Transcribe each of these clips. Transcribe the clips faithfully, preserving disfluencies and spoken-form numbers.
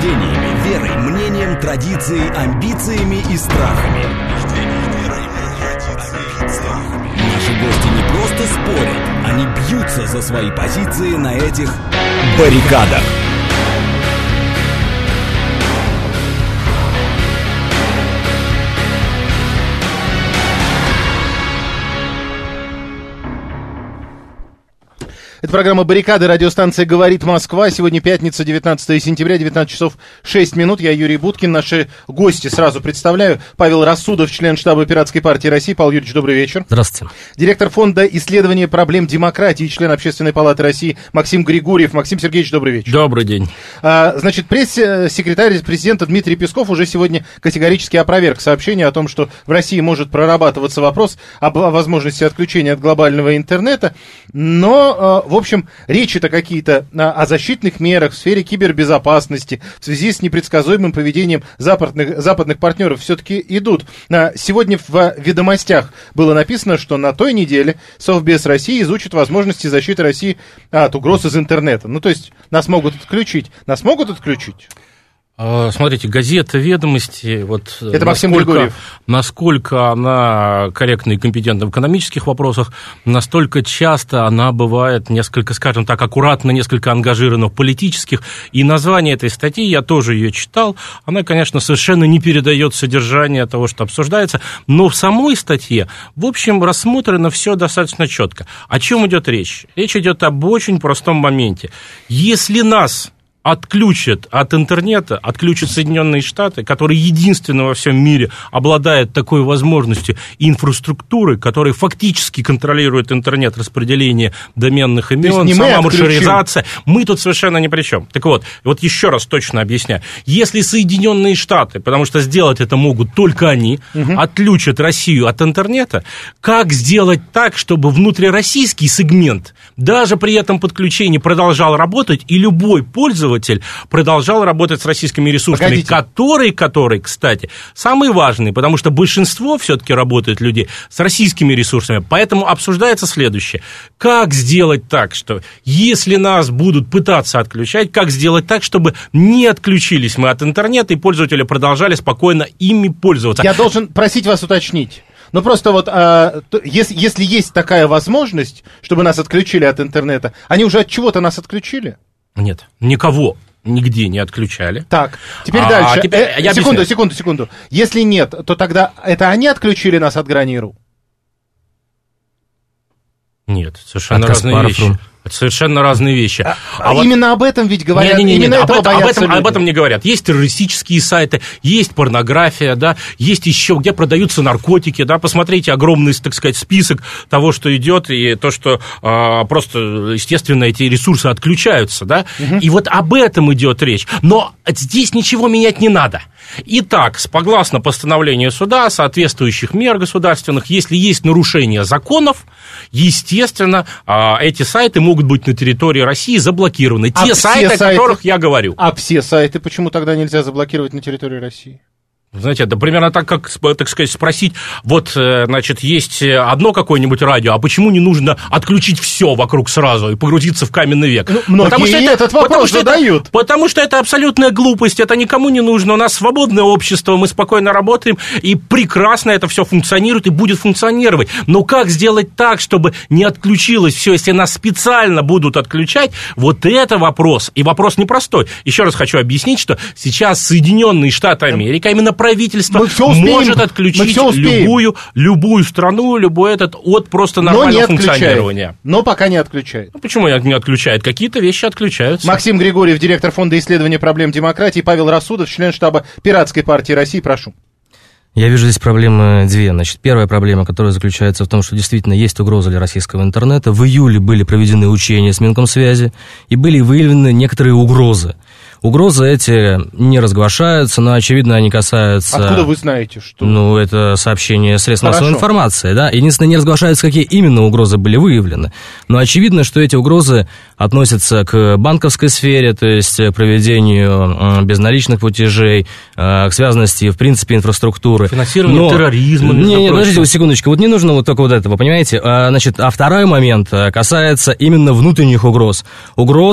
убеждениями, верой, мнением, традицией, амбициями и страхами. Наши гости не просто спорят, они бьются за свои позиции на этих баррикадах. Это программа «Баррикады», радиостанция «Говорит Москва». Сегодня пятница, девятнадцатое сентября, девятнадцать часов шесть минут. Я Юрий Буткин. Наши гости сразу представляю. Павел Рассудов, член штаба Пиратской партии России. Павел Юрьевич, добрый вечер. Здравствуйте. Директор фонда исследования проблем демократии, член Общественной палаты России Максим Григорьев. Максим Сергеевич, добрый вечер. Добрый день. А, значит, пресс-секретарь президента Дмитрий Песков уже сегодня категорически опроверг сообщение о том, что в России может прорабатываться вопрос об возможности отключения от глобального интернета. Но... В общем, речи-то какие-то о защитных мерах в сфере кибербезопасности в связи с непредсказуемым поведением западных, западных партнеров все-таки идут. Сегодня в «Ведомостях» было написано, что на той неделе Совбез России изучит возможности защиты России от угроз из интернета. Ну, то есть нас могут отключить. Нас могут отключить? Смотрите, газета «Ведомости», вот это Максим Григорьев. Насколько она корректна и компетентна в экономических вопросах, настолько часто она бывает несколько, скажем так, аккуратно, несколько ангажирована в политических. И название этой статьи, я тоже ее читал, она, конечно, совершенно не передает содержание того, что обсуждается, но в самой статье, в общем, рассмотрено все достаточно четко. О чем идет речь? Речь идет об очень простом моменте. Если нас отключат от интернета, отключат Соединенные Штаты, которые единственно во всем мире обладают такой возможностью инфраструктуры, которые фактически контролируют интернет, распределение доменных имен, сама маршрутизация. Мы тут совершенно ни при чем. Так вот, вот еще раз точно объясняю. Если Соединенные Штаты, потому что сделать это могут только они, угу. отключат Россию от интернета, как сделать так, чтобы внутрироссийский сегмент даже при этом подключении продолжал работать, и любой пользователь продолжал работать с российскими ресурсами, Погодите. которые, которые, кстати, самые важные, потому что большинство все-таки работает людей с российскими ресурсами, поэтому обсуждается следующее. Как сделать так, что если нас будут пытаться отключать, как сделать так, чтобы не отключились мы от интернета, и пользователи продолжали спокойно ими пользоваться? Я должен просить вас уточнить. Ну, просто вот, а, то, если, если есть такая возможность, чтобы нас отключили от интернета, они уже от чего-то нас отключили? Нет, никого нигде не отключали. Так, теперь а, дальше. А теперь, э, секунду, секунду, секунду. Если нет, то тогда это они отключили нас от Грани.ру? Нет, совершенно разные вещи. Это совершенно разные вещи. А, а вот... Именно об этом ведь говорят. Не, не, не, именно не, этого об, этом, об, этом, люди. об этом не говорят. Есть террористические сайты, есть порнография, да, есть еще, где продаются наркотики, да. Посмотрите огромный, так сказать, список того, что идет, и то, что а, просто, естественно, эти ресурсы отключаются, да. Угу. И вот об этом идет речь. Но здесь ничего менять не надо. Итак, согласно постановлению суда, соответствующих мер государственных, если есть нарушение законов, естественно, эти сайты могут быть на территории России заблокированы. А Те сайты, сайты, о которых я говорю. А все сайты почему тогда нельзя заблокировать на территории России? Знаете, это примерно так, как, так сказать, спросить, вот, значит, есть одно какое-нибудь радио, а почему не нужно отключить все вокруг сразу и погрузиться в каменный век? Ну, многие потому что это, этот вопрос потому что задают. Это, потому что это абсолютная глупость, это никому не нужно. У нас свободное общество, мы спокойно работаем, и прекрасно это все функционирует и будет функционировать. Но как сделать так, чтобы не отключилось все, если нас специально будут отключать? Вот это вопрос. И вопрос непростой. Еще раз хочу объяснить, что сейчас Соединенные Штаты Америки, а именно правительство может отключить любую, любую страну, любой этот от просто нормального функционирования. Но пока не отключает. Ну, почему не отключает? Какие-то вещи отключаются. Максим Григорьев, директор фонда исследования проблем демократии, Павел Рассудов, член штаба Пиратской партии России. Прошу. Я вижу здесь проблемы две. Значит, первая проблема, которая заключается в том, что действительно есть угроза для российского интернета. В июле были проведены учения с Минкомсвязи, и были выявлены некоторые угрозы. Угрозы эти не разглашаются, но, очевидно, они касаются... Откуда вы знаете, что... Ну, это сообщение средств массовой информации, да. Единственное, не разглашаются, какие именно угрозы были выявлены. Но очевидно, что эти угрозы относятся к банковской сфере, то есть к проведению безналичных платежей, к связанности, в принципе, инфраструктуры. Финансирование но... терроризма. Не, не, подождите секундочку, вот не нужно вот только вот этого, понимаете? Значит, а второй момент касается именно внутренних угроз. Угроз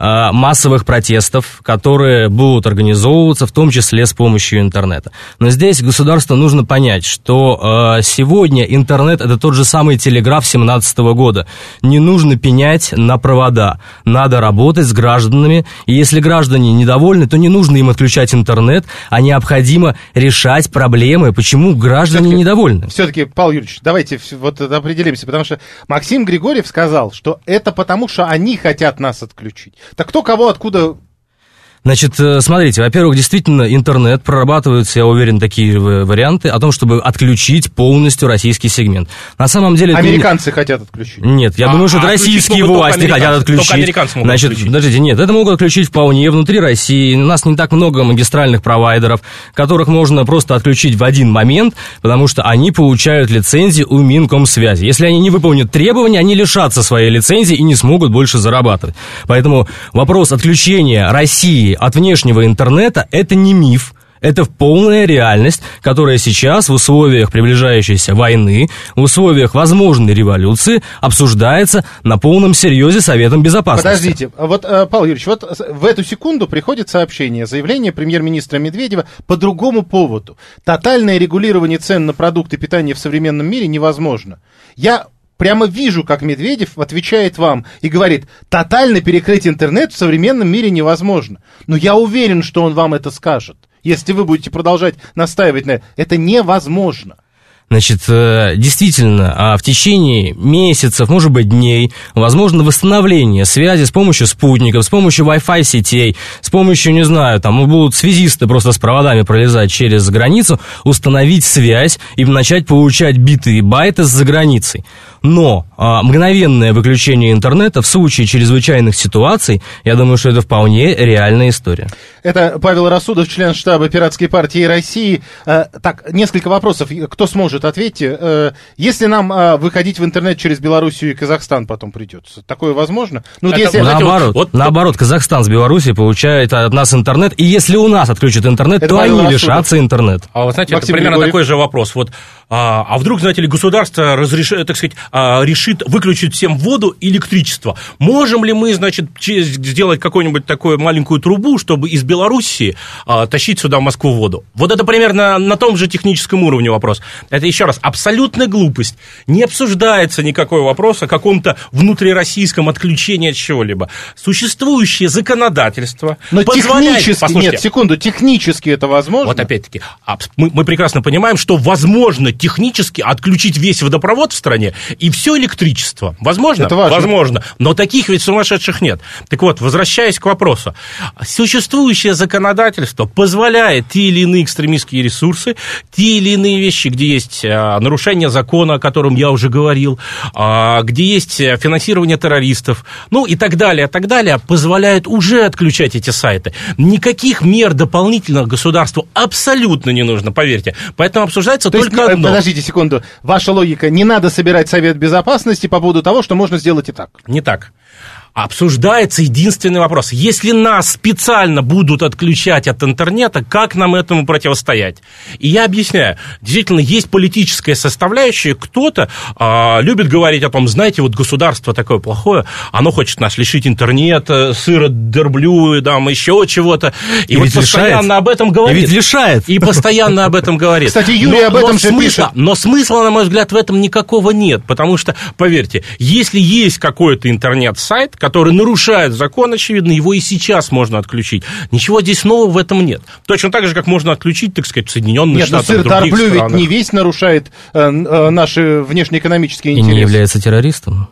массовых протестов, которые будут организовываться, в том числе с помощью интернета. Но здесь государству нужно понять, что сегодня интернет – это тот же самый телеграф семнадцатого года. Не нужно пенять на провода, надо работать с гражданами, и если граждане недовольны, то не нужно им отключать интернет, а необходимо решать проблемы, почему граждане все-таки, недовольны. Все-таки, Павел Юрьевич, давайте вот определимся, потому что Максим Григорьев сказал, что это потому, что они хотят нас отключить. Так кто кого откуда... Значит, смотрите, во-первых, действительно, интернет прорабатываются, я уверен, такие варианты о том, чтобы отключить полностью российский сегмент. На самом деле... Американцы это... хотят отключить. Нет, я а, думаю, что а российские власти хотят отключить. Только американцы могут Значит, отключить. Подождите, нет, это могут отключить вполне внутри России. У нас не так много магистральных провайдеров, которых можно просто отключить в один момент, потому что они получают лицензии у Минкомсвязи. Если они не выполнят требования, они лишатся своей лицензии и не смогут больше зарабатывать. Поэтому вопрос отключения России от внешнего интернета – это не миф, это полная реальность, которая сейчас в условиях приближающейся войны, в условиях возможной революции обсуждается на полном серьезе Советом Безопасности. Подождите, вот, Павел Юрьевич, вот в эту секунду приходит сообщение, заявление премьер-министра Медведева по другому поводу. Тотальное регулирование цен на продукты питания в современном мире невозможно. Я... Прямо вижу, как Медведев отвечает вам и говорит, тотально перекрыть интернет в современном мире невозможно. Но я уверен, что он вам это скажет. Если вы будете продолжать настаивать на это, это невозможно. Значит, действительно, в течение месяцев, может быть, дней, возможно восстановление связи с помощью спутников, с помощью Wi-Fi сетей, с помощью, не знаю, там будут связисты просто с проводами пролезать через границу, установить связь и начать получать биты и байты с-за границей. Но а, мгновенное выключение интернета в случае чрезвычайных ситуаций, я думаю, что это вполне реальная история. Это Павел Рассудов, член штаба Пиратской партии России. А, так, несколько вопросов. Кто сможет, ответьте. А, если нам а, выходить в интернет через Белоруссию и Казахстан потом придется, такое возможно? Ну, это, если... наоборот, вот, наоборот, Казахстан с Белоруссией получает от нас интернет, и если у нас отключат интернет, это то Павел они Рассудов. Лишатся интернета. А вот знаете, Максим это примерно Григорьев. Такой же вопрос. Вот, а, а вдруг, знаете ли, государство разрешит, так сказать, решит выключить всем воду и электричество. Можем ли мы, значит, сделать какую-нибудь такую маленькую трубу, чтобы из Белоруссии а, тащить сюда в Москву воду? Вот это примерно на том же техническом уровне вопрос. Это, еще раз, абсолютная глупость. Не обсуждается никакой вопрос о каком-то внутрироссийском отключении от чего-либо. Существующее законодательство Но позволяет... технически, Послушайте, нет, секунду, технически это возможно? Вот опять-таки, мы, мы прекрасно понимаем, что возможно технически отключить весь водопровод в стране и все электричество. Возможно? Это важно. Возможно. Но таких ведь сумасшедших нет. Так вот, возвращаясь к вопросу. Существующее законодательство позволяет те или иные экстремистские ресурсы, те или иные вещи, где есть а, нарушение закона, о котором я уже говорил, а, где есть финансирование террористов, ну и так далее, так далее, позволяют уже отключать эти сайты. Никаких мер дополнительных государству абсолютно не нужно, поверьте. Поэтому обсуждается То только есть, одно. Подождите секунду. Ваша логика, не надо собирать Совет Безопасности по поводу того, что можно сделать и так. Не так. Обсуждается единственный вопрос. Если нас специально будут отключать от интернета, как нам этому противостоять? И я объясняю. Действительно, есть политическая составляющая. Кто-то а, любит говорить о том, знаете, вот государство такое плохое, оно хочет нас лишить интернета, сыра, дерблю, там, еще чего-то. И, и вот постоянно лишает. об этом говорит. И ведь лишает. И постоянно об этом говорит. Кстати, Юрий но, об этом же смысла, пишет. Но смысла, на мой взгляд, в этом никакого нет. Потому что, поверьте, если есть какой-то интернет-сайт, который нарушает закон, очевидно, его и сейчас можно отключить. Ничего здесь нового в этом нет. Точно так же, как можно отключить, так сказать, Соединенные нет, Штаты, Нет, но сыр Д'Арблю ведь не весь нарушает э, э, наши внешнеэкономические интересы. И не является террористом.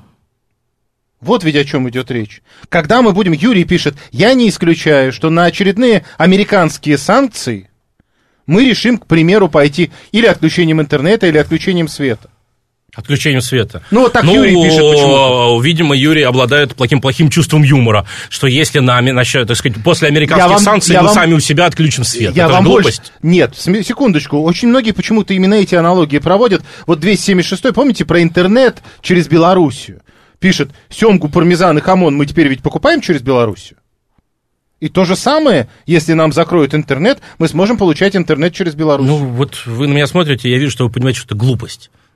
Вот ведь о чем идет речь. Когда мы будем, Юрий пишет, я не исключаю, что на очередные американские санкции мы решим, к примеру, пойти или отключением интернета, или отключением света. Отключением света. Ну, вот так ну, Юрий пишет почему-то. Видимо, Юрий обладает плохим-плохим чувством юмора, что если нами, насчет, так сказать, после американских вам, санкций мы вам, сами у себя отключим свет. Я Это вам глупость. Больше... Нет, секундочку. Очень многие почему-то именно эти аналогии проводят. Вот двести семьдесят шестой, помните, про интернет через Белоруссию? Пишет, семгу, пармезан и хамон мы теперь ведь покупаем через Белоруссию? И то же самое, если нам закроют интернет, мы сможем получать интернет через Белоруссию. Ну, вот вы на меня смотрите, я вижу, что вы понимаете, что это глупость.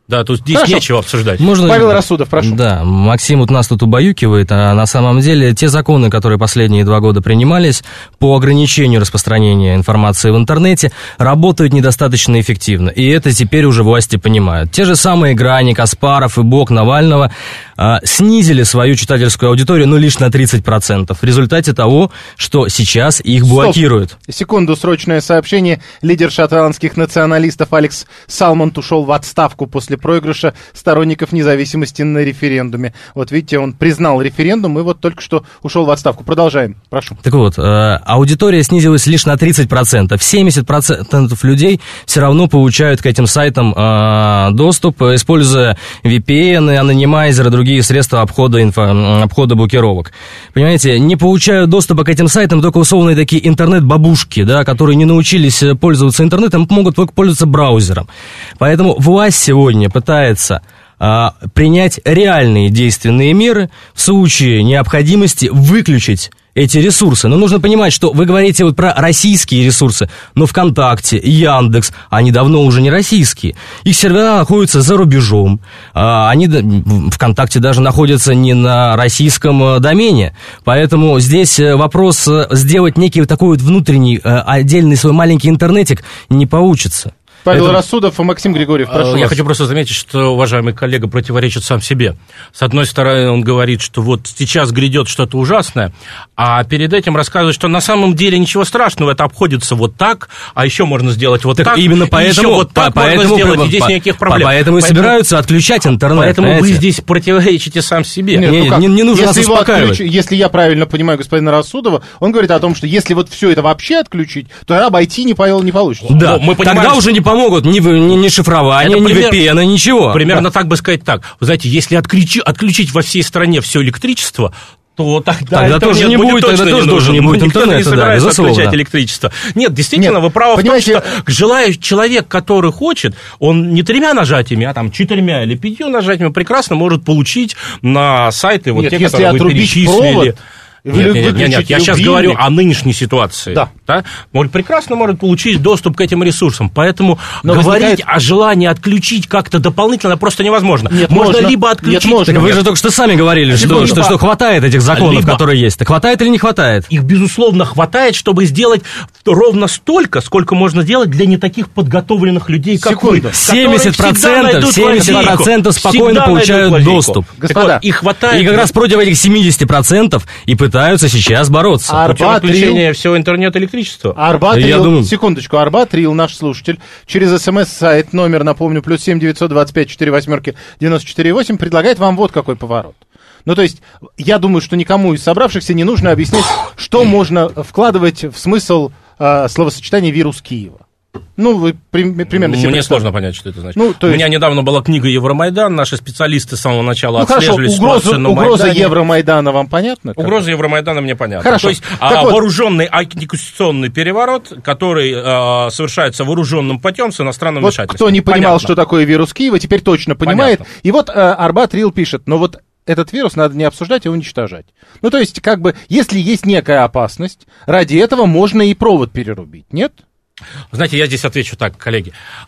Да, тут здесь Хорошо. нечего обсуждать. Можно... Павел Рассудов, прошу. Да, Максим вот нас тут убаюкивает, а на самом деле те законы, которые последние два года принимались по ограничению распространения информации в интернете, работают недостаточно эффективно, и это теперь уже власти понимают. Те же самые Грани, Каспаров и Бог Навального а, снизили свою читательскую аудиторию, ну, лишь на тридцать процентов, в результате того, что сейчас их блокируют. Стоп. Секунду, срочное сообщение. Лидер шотландских националистов Алекс Салмонд ушел в отставку после проигрыша сторонников независимости на референдуме. Вот видите, он признал референдум и вот только что ушел в отставку. Продолжаем, прошу. Так вот, э, аудитория снизилась лишь на тридцать процентов. семьдесят процентов людей все равно получают к этим сайтам э, доступ, используя ви пи эн, анонимайзеры, другие средства обхода, инфо, обхода блокировок. Понимаете, не получают доступа к этим сайтам только условные такие интернет-бабушки, да, которые не научились пользоваться интернетом, могут только пользоваться браузером. Поэтому власть сегодня пытается а, принять реальные действенные меры в случае необходимости выключить эти ресурсы. Но нужно понимать, что вы говорите вот про российские ресурсы, но ВКонтакте, Яндекс, они давно уже не российские. Их сервера находятся за рубежом. А, они, ВКонтакте даже находятся не на российском домене. Поэтому здесь вопрос сделать некий вот такой вот внутренний, отдельный свой маленький интернетик не получится. Павел Это... Рассудов и Максим Григорьев, прошу Я вас. хочу просто заметить, что уважаемый коллега противоречит сам себе. С одной стороны, он говорит, что вот сейчас грядет что-то ужасное, а перед этим рассказывает, что на самом деле ничего страшного, это обходится вот так, а еще можно сделать вот так, так именно поэтому, еще вот так по, можно поэтому, сделать, по, и здесь по, никаких проблем. Поэтому и поэтому, собираются отключать интернет. Поэтому понимаете? вы здесь противоречите сам себе. Нет, не, ну как? не, не нужно если нас успокаивать. Отключ... Если я правильно понимаю господина Рассудова, он говорит о том, что если вот все это вообще отключить, то обойти не, Павел, не получится. Да, мы понимаем, тогда что... уже не помогут ни, ни, ни шифрование, ни пример... ви пи эн, ничего. Примерно да. так бы сказать так. Вы знаете, если отключи... отключить во всей стране все электричество, то тогда, тогда тоже не будет, точно тогда тоже, не тоже не будет Никто интернета, не собирается да, безусловно. отключать электричество. Нет, действительно, Нет, вы правы понимаете... в том, что желающий человек, который хочет, он не тремя нажатиями, а там четырьмя или пятью нажатиями прекрасно может получить на сайты вот Нет, те, если которые вы отрубить перечислили. провод... Нет, нет, нет, нет, нет, я сейчас любильник. говорю о нынешней ситуации. Да. Да? Он прекрасно может получить доступ к этим ресурсам. Поэтому Но говорить возникает... о желании отключить как-то дополнительно просто невозможно. Нет, можно, можно. либо отключить... Нет, можно. Так вы же только что сами говорили, что, Либо- что, что хватает этих законов, либо- которые есть. Так хватает или не хватает? Их, безусловно, хватает, чтобы сделать ровно столько, сколько можно сделать для не таких подготовленных людей, как Секунду. вы. семьдесят процентов, семьдесят процентов спокойно получают доступ. Господа, Вот, и хватает... И как раз против этих семидесяти процентов и пытаются сейчас бороться. А Путем Арбат, отключения всего интернета электричества. Арбат Я Рил, думаю- секундочку, Арбат Рил, наш слушатель, через смс-сайт, номер, напомню, плюс семь девятьсот двадцать пять сорок восемь девяносто четыре восемь, предлагает вам вот какой поворот. Ну, то есть, я думаю, что никому из собравшихся не нужно объяснять, что можно вкладывать в смысл э, словосочетания «вирус Киева». Ну, вы при, примерно себе Мне представляете. сложно понять, что это значит. Ну, то У есть- меня недавно была книга «Евромайдан», наши специалисты с самого начала Ну, хорошо, отслеживали угроза, ситуацию на угроза Майдане. Евромайдана вам понятна? Как? Угроза Евромайдана мне понятна. Хорошо. То есть Так а, вот. вооруженный антиконституционный переворот, который а, совершается вооруженным путем с иностранным Вот вмешательством. кто не понимал, Понятно. что такое вирус Киева, теперь точно понимает. Понятно. И вот э, Арбат Рил пишет, но вот этот вирус надо не обсуждать, а уничтожать. Ну, то есть, как бы, если есть некая опасность, ради этого можно и провод перерубить, нет? Знаете, я здесь отвечу так, коллеги.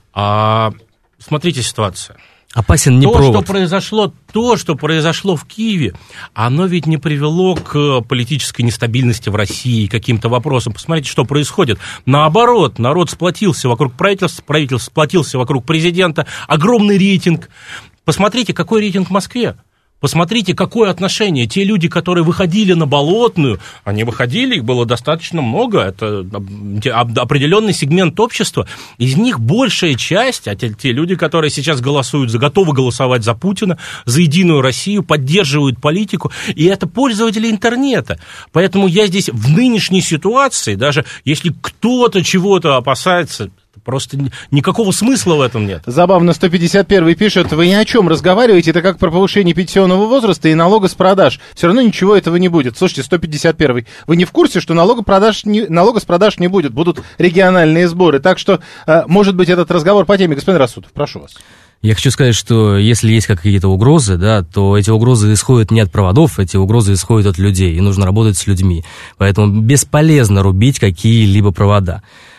А, смотрите ситуацию. Опасен не то, провод. что произошло, то, что произошло в Киеве, оно ведь не привело к политической нестабильности в России, к каким-то вопросам. Посмотрите, что происходит. Наоборот, народ сплотился вокруг правительства, правительство сплотился вокруг президента. Огромный рейтинг. Посмотрите, какой рейтинг в Москве. Посмотрите, какое отношение. Те люди, которые выходили на Болотную, они выходили, их было достаточно много, это определенный сегмент общества. Из них большая часть, а те, те люди, которые сейчас голосуют, за, готовы голосовать за Путина, за Единую Россию, поддерживают политику, и это пользователи интернета. Поэтому я здесь в нынешней ситуации, даже если кто-то чего-то опасается, просто никакого смысла в этом нет. Забавно, сто пятьдесят первый пишет, вы ни о чем разговариваете, это как про повышение пенсионного возраста и налога с продаж. Все равно ничего этого не будет. Слушайте, сто пятьдесят первый, вы не в курсе, что налога, продаж не, налога с продаж не будет, будут региональные сборы. Так что, э, может быть, этот разговор по теме. Господин Рассудов, прошу вас. Я хочу сказать, что если есть какие-то угрозы, да, то эти угрозы исходят не от проводов, эти угрозы исходят от людей, и нужно работать с людьми. Поэтому бесполезно рубить какие-либо провода.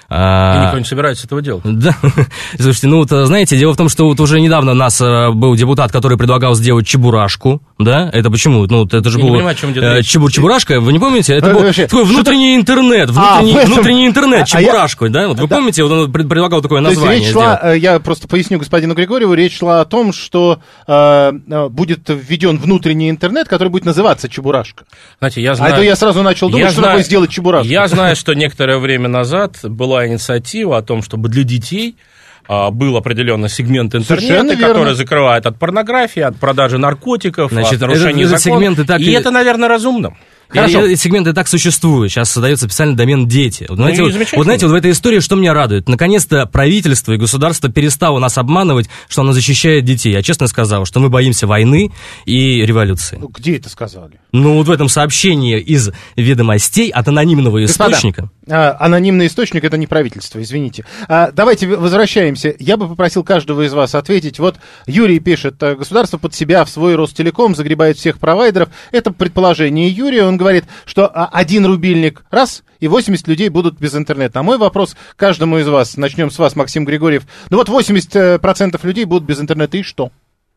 И никто не собирается этого делать. Да. Слушайте, ну вот, знаете, дело в том, что вот уже недавно у нас был депутат, который предлагал сделать чебурашку, да? Это почему? Ну, это же Я был не понимаю, о чем идет речь. чебур-чебурашка, вы не помните? Это был Вообще, такой внутренний интернет, внутренний, а, внутренний интернет, а чебурашку, я... да? Вот вы да. помните, вот он предлагал такое название. название. То есть речь шла, я просто поясню господину Григорьеву, речь шла о том, что э, будет введен внутренний интернет, который будет называться чебурашка. Знаете, я знаю... А это я сразу начал думать, я что знаю... такое сделать чебурашку. Я знаю, что некоторое время назад была инициатива о том, чтобы для детей был определенный сегмент интернета, который закрывает от порнографии, от продажи наркотиков, Значит, от нарушения этот, этот закона. Так... И это, наверное, разумно. Хорошо. Эти сегменты так существуют. Сейчас создается специальный домен «Дети». Вот, знаете, ну, вот, вот знаете, вот в этой истории что меня радует? Наконец-то правительство и государство перестало нас обманывать, что оно защищает детей. Я честно сказал, что мы боимся войны и революции. Ну, где это сказали? Ну, вот в этом сообщении из «Ведомостей» от анонимного источника. Господа, а, анонимный источник — это не правительство, извините. А, давайте возвращаемся. Я бы попросил каждого из вас ответить. Вот Юрий пишет: государство под себя в свой Ростелеком загребает всех провайдеров. Это предположение Юрия. Он говорит, что один рубильник раз, и восемьдесят людей будут без интернета. А мой вопрос каждому из вас, начнем с вас, Максим Григорьев. Ну вот восемьдесят процентов людей будут без интернета, и что?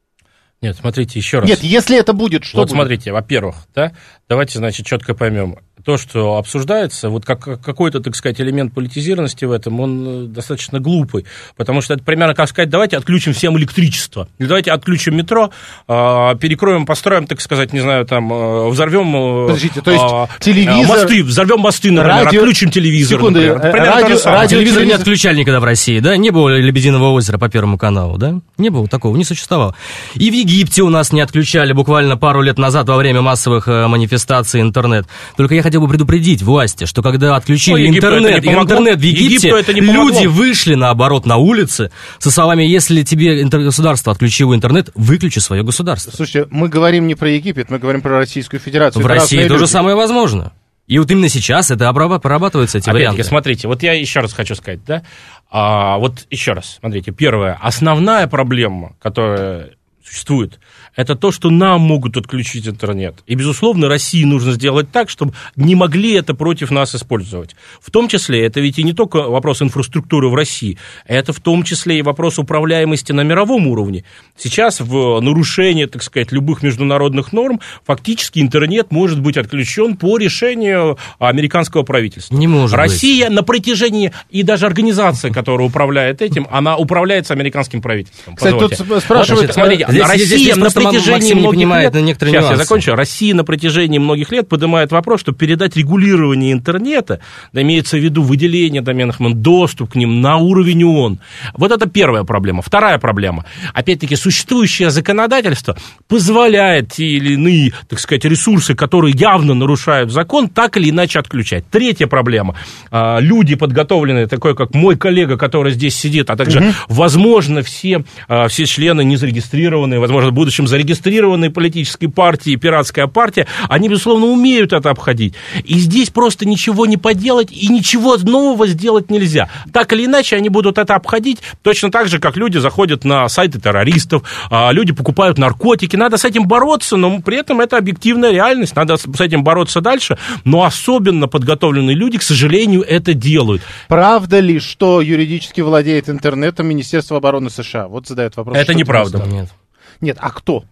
Нет, смотрите, еще раз. Нет, если это будет, что Вот будет? смотрите, во-первых, да, давайте, значит, четко поймем. То, что обсуждается, вот как, какой-то, так сказать, элемент политизированности в этом, он достаточно глупый, потому что это примерно как сказать: давайте отключим всем электричество, или давайте отключим метро, перекроем, построим, так сказать, не знаю, там, взорвем... Подождите, то есть а, телевизор... Мосты, взорвем мосты, например, радио... отключим телевизор, Секунды, например. радио, радио, телевизор не отключали никогда в России, да? Не было «Лебединого озера» по Первому каналу, да? Не было такого, не существовало. И в Египте у нас не отключали буквально пару лет назад во время массовых манифестаций интернет. Только я хотел бы предупредить власти, что когда отключили ну, интернет, интернет в Египте, люди вышли, наоборот, на улицы со словами: если тебе государство отключило интернет, выключи свое государство. Слушайте, мы говорим не про Египет, мы говорим про Российскую Федерацию. В это России то же самое возможно. И вот именно сейчас это прорабатывается, эти Опять-таки, варианты. Смотрите, вот я еще раз хочу сказать, да, а, вот еще раз, смотрите, первое, основная проблема, которая существует, это то, что нам могут отключить интернет. И, безусловно, России нужно сделать так, чтобы не могли это против нас использовать. В том числе, это ведь и не только вопрос инфраструктуры в России, это в том числе и вопрос управляемости на мировом уровне. Сейчас в нарушение, так сказать, любых международных норм фактически интернет может быть отключен по решению американского правительства. Не может Россия быть. На протяжении, и даже организация, которая управляет этим, она управляется американским правительством. Кстати, тут спрашивают... Вот, смотрите, здесь, Россия здесь, здесь на протяжении многих понимает лет... некоторые Сейчас нюансы. я закончу. Россия на протяжении многих лет поднимает вопрос, чтобы передать регулирование интернета, да, имеется в виду выделение доменных имен, доступ к ним на уровень ООН. Вот это первая проблема. Вторая проблема. Опять-таки, существующее законодательство позволяет те или иные, так сказать, ресурсы, которые явно нарушают закон, так или иначе отключать. Третья проблема. Люди подготовленные, такой как мой коллега, который здесь сидит, а также, угу. возможно, все, все члены не зарегистрированные, возможно, в будущем зарегистрированные политические партии, пиратская партия, они, безусловно, умеют это обходить. И здесь просто ничего не поделать и ничего нового сделать нельзя. Так или иначе, они будут это обходить точно так же, как люди заходят на сайты террористов, люди покупают наркотики. Надо с этим бороться, но при этом это объективная реальность. Надо с этим бороться дальше. Но особенно подготовленные люди, к сожалению, это делают. Правда ли, что юридически владеет интернетом Министерство обороны США? Вот задает вопрос. Это неправда. Нет. Нет, а кто?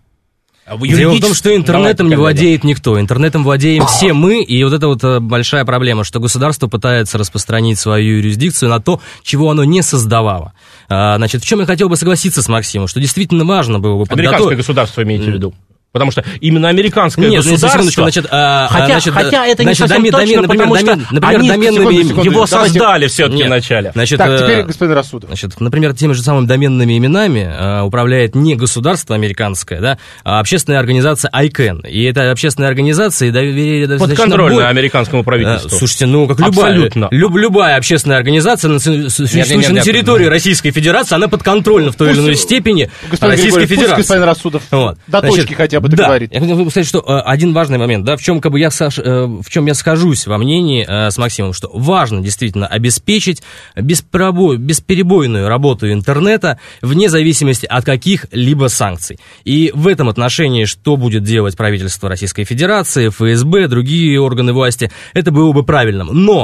Дело в том, что интернетом Давайте, не владеет никто. Интернетом владеем все мы, и вот это вот большая проблема, что государство пытается распространить свою юрисдикцию на то, чего оно не создавало. Значит, в чем я хотел бы согласиться с Максимом, что действительно важно было бы подготовить... Американское государство имеете в виду? Потому что именно американское Нет, государство... Значит, а, хотя, значит, хотя это не значит, совсем домен, точно, например, потому домен, что например, они доменными, секунду, секунду, его давайте... создали все-таки вначале. Значит, так, теперь господин Рассудов. Значит, например, теми же самыми доменными именами а, управляет не государство американское, да, а общественная организация ай кэн. И эта общественная организация доверие... Подконтрольная бой... американскому правительству. А, слушайте, ну, как любая, люб, любая общественная организация, на, существующая на территории нет. Российской Федерации, она подконтрольна в той или иной степени Российской Федерации. Господин Рассудов вот. До Значит, точки хотя бы да, договорит. Я хотел бы сказать, что один важный момент, да, в чем как бы я, в чем я схожусь во мнении э, с Максимом, что важно действительно обеспечить бесперебой, бесперебойную работу интернета вне зависимости от каких-либо санкций. И в этом отношении, что будет делать правительство Российской Федерации, эф эс бэ, другие органы власти, это было бы правильным. Но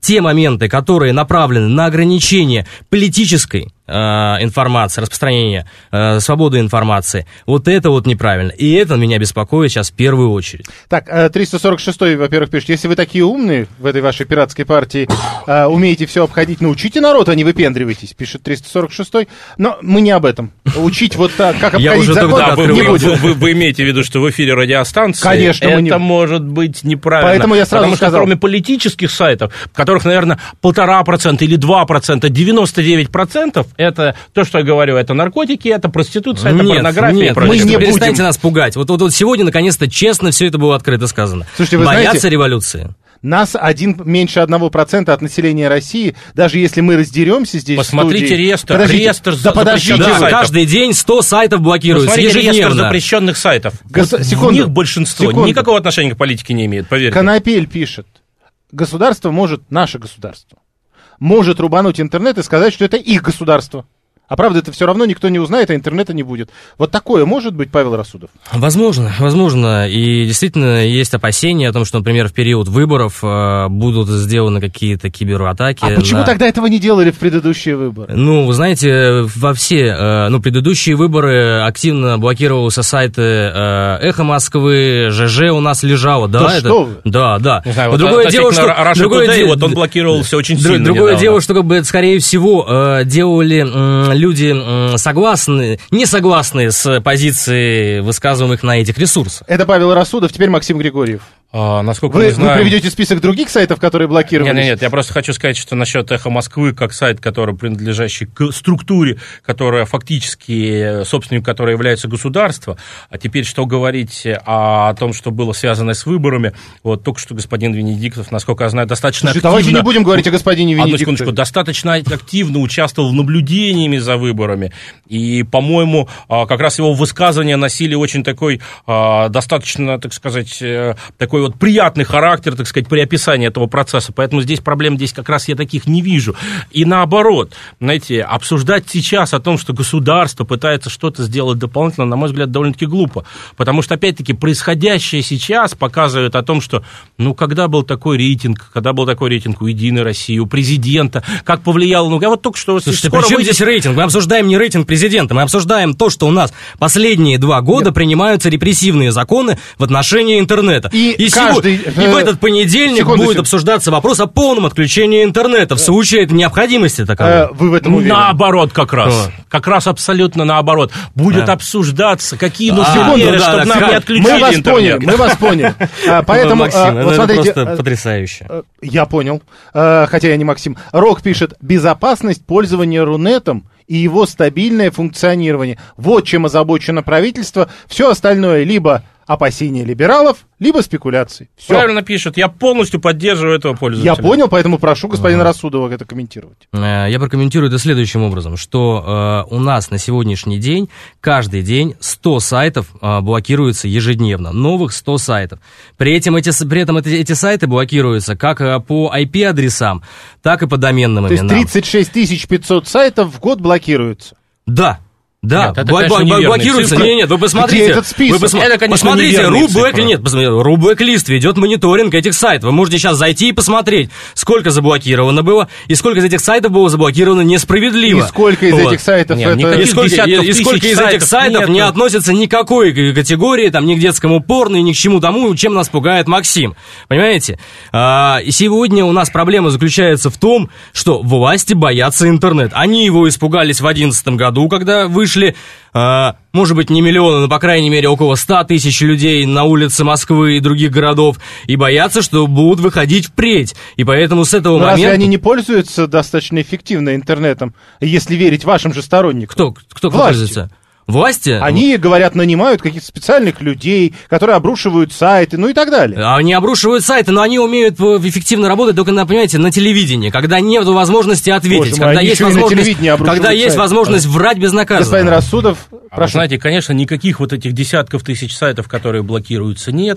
те моменты, которые направлены на ограничение политической э, информации, распространения э, свободы информации, вот это вот неправильно. И это меня беспокоит сейчас в первую очередь. Так, триста сорок шестой, во-первых, пишет, если вы такие умные в этой вашей пиратской партии, э, умеете все обходить, научите народ, а не выпендривайтесь, пишет триста сорок шестой. Но мы не об этом. Учить вот так, как обходить закон, да, вы, не вы, будем. Вы, вы, вы имеете в виду, что в эфире радиостанции Конечно, это мы не... может быть неправильно. Поэтому я сразу Потому сказал. что кроме политических сайтов, которых, наверное, полтора процента или два процента, девяносто девять процентов это то, что я говорю, это наркотики, это проституция, это нет, порнография. Нет, и прочее. мы не перестаньте будем. нас пугать. Вот, вот, вот сегодня, наконец-то, честно все это было открыто сказано. Слушайте, вы Боятся знаете, революции. Нас один, меньше одного процента от населения России, даже если мы раздеремся здесь Посмотрите в студии... реестр, Подождите, реестр да подождите, запрещенных Да, сайтов. каждый день сто сайтов блокируются Посмотрите реестр ежедневно. запрещенных сайтов. Гос... Вот Секунду. в них большинство Секунду. никакого отношения к политике не имеет, поверьте. Конопель пишет, государство может, наше государство, может рубануть интернет и сказать, что это их государство. А правда, это все равно никто не узнает, а интернета не будет. Вот такое может быть, Павел Рассудов? Возможно, возможно. И действительно есть опасения о том, что, например, в период выборов э, будут сделаны какие-то кибератаки. А почему на... тогда этого не делали в предыдущие выборы? Ну, вы знаете, во все, э, ну, предыдущие выборы активно блокировался сайты э, «Эхо Москвы», «ЖЖ» у нас лежало, да? Да это... что вы? Да, да. Не знаю, Но вот другое дело, что... Russia другое Today, де... вот он блокировался очень Друг, сильно Другое недавно. дело, что, как бы, скорее всего, э, делали э, люди э, согласные, не согласные с позицией, высказываемых на этих ресурсах. Это Павел Рассудов, теперь Максим Григорьев. А, насколько Вы, мы вы знаем... приведете список других сайтов, которые блокировались? Нет, нет, нет, я просто хочу сказать, что насчет «Эхо Москвы», как сайт, который принадлежащий к структуре, которая фактически, собственником которой является государство, а теперь что говорить о, о том, что было связано с выборами, вот только что господин Венедиктов, насколько я знаю, достаточно Слушайте, активно... давайте не будем говорить о господине Одну Венедиктове. секундочку, достаточно активно участвовал в наблюдениями за выборами, и, по-моему, как раз его высказывания носили очень такой, достаточно, так сказать, такой вот приятный характер, так сказать, при описании этого процесса, поэтому здесь проблем здесь как раз я таких не вижу. И наоборот, знаете, обсуждать сейчас о том, что государство пытается что-то сделать дополнительно, на мой взгляд, довольно-таки глупо, потому что, опять-таки, происходящее сейчас показывает о том, что, ну, когда был такой рейтинг, когда был такой рейтинг у «Единой России», у президента, как повлияло, ну, я вот только что... Слушайте, скоро при чем выйдет... здесь рейтинг? Мы обсуждаем не рейтинг президента, мы обсуждаем то, что у нас последние два года Нет. принимаются репрессивные законы в отношении интернета. И, и, каждый, сегодня, и в этот понедельник секунду, будет секунду. обсуждаться вопрос о полном отключении интернета в случае необходимости таковой. Э, вы в этом уверены? Наоборот, как раз. О. Как раз абсолютно наоборот. Будет А. обсуждаться, какие нужны А, меры, ну да, чтобы да, нам как? не отключили Мы вас интернет. поняли, мы вас поняли. А, Поэтому, Максим, а, это, вот смотрите, просто а, потрясающе. а, я понял, а, хотя я не Максим. Рок пишет, безопасность пользования Рунетом и его стабильное функционирование. Вот чем озабочено правительство. Все остальное либо опасения либералов, либо спекуляции. Все. Правильно пишут. Я полностью поддерживаю этого пользователя. Я понял, поэтому прошу господина Рассудова это комментировать. Я прокомментирую это следующим образом, что э, у нас на сегодняшний день каждый день сто сайтов э, блокируются ежедневно, новых сто сайтов. При этом эти, при этом эти, эти сайты блокируются как э, по ай пи-адресам, так и по доменным То есть именам. тридцать шесть тысяч пятьсот сайтов в год блокируются. Да. Да, Нет, это, бл- конечно, бл- неверные блокируется. цифры. Нет, нет, вы посмотрите. Где этот список? Вы посма- Это, конечно, посмотрите, неверные рублэк, цифры. нет, посмотрите, рублэк-лист ведет мониторинг этих сайтов. Вы можете сейчас зайти и посмотреть, сколько заблокировано было, и сколько из этих сайтов было заблокировано несправедливо. И сколько из Вот. этих сайтов Нет, это... никаких И сколько, десятков и- и сколько тысяч из этих сайтов сайтов нет. не относятся никакой к- категории, там, ни к детскому порно, ни к чему тому, чем нас пугает Максим. Понимаете? А, и сегодня у нас проблема заключается в том, что власти боятся интернет. Они его испугались в две тысячи одиннадцатом году, когда вышли... А, может быть, не миллионы, но, по крайней мере, около ста тысяч людей на улице Москвы и других городов, и боятся, что будут выходить впредь. И поэтому с этого Но момента... разве они не пользуются достаточно эффективно интернетом, если верить вашим же сторонникам? Кто, кто, кто Власти. пользуется? Власти? Они, говорят, нанимают каких-то специальных людей, которые обрушивают сайты, ну и так далее. Они обрушивают сайты, но они умеют э, эффективно работать только, на, понимаете, на телевидении, когда нет возможности ответить, Боже мой, когда они есть еще и на возможность, телевидении обрушивают когда есть сайты. возможность врать безнаказанно. Господин Рассудов, А вы прошу. знаете, конечно, никаких вот этих десятков тысяч сайтов, которые блокируются, нет.